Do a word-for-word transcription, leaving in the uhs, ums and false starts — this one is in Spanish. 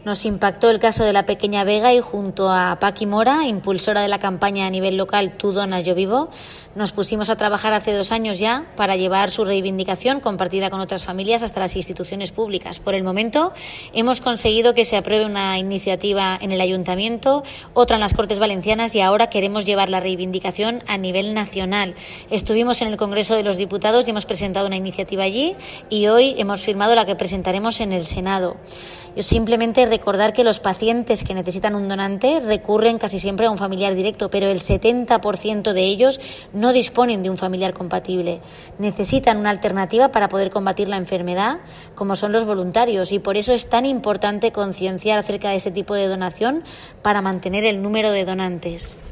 Nos impactó el caso de la pequeña Vega y junto a Paqui Mora, impulsora de la campaña a nivel local Tú donas, yo vivo, nos pusimos a trabajar hace dos años ya para llevar su reivindicación compartida con otras familias hasta las instituciones públicas. Por el momento hemos conseguido que se apruebe una iniciativa en el Ayuntamiento, otra en las Cortes Valencianas y ahora queremos llevar la reivindicación a nivel nacional. Estuvimos en el Congreso de los Diputados y hemos presentado una iniciativa allí y hoy hemos firmado la que presentaremos en el Senado. Yo simplemente recordar que los pacientes que necesitan un donante recurren casi siempre a un familiar directo, pero el setenta por ciento de ellos no disponen de un familiar compatible. Necesitan una alternativa para poder combatir la enfermedad, como son los voluntarios, y por eso es tan importante concienciar acerca de este tipo de donación para mantener el número de donantes.